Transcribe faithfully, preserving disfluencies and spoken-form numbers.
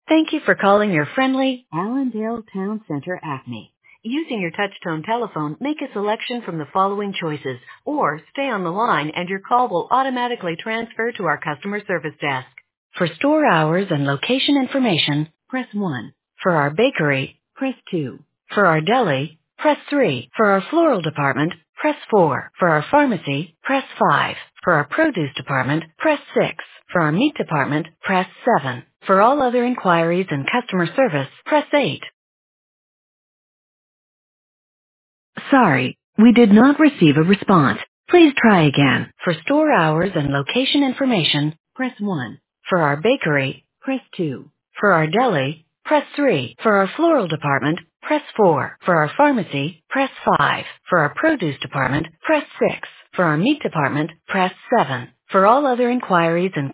Thank you for calling your friendly Allendale Town Center Acme. Using your touch-tone telephone, make a selection from the following choices, or stay on the line and your call will automatically transfer to our customer service desk. For store hours and location information, press one. For our bakery, press two. For our deli, press three. For our floral department, press four. For our pharmacy, press five. For our produce department, press six. For our meat department, press seven. For all other inquiries and customer service, press eight. Sorry, we did not receive a response. Please try again. For store hours and location information, press one. For our bakery, press two. For our deli, press three. For our floral department, press four. For our pharmacy, press five. For our produce department, press six. For our meat department, press seven. For all other inquiries and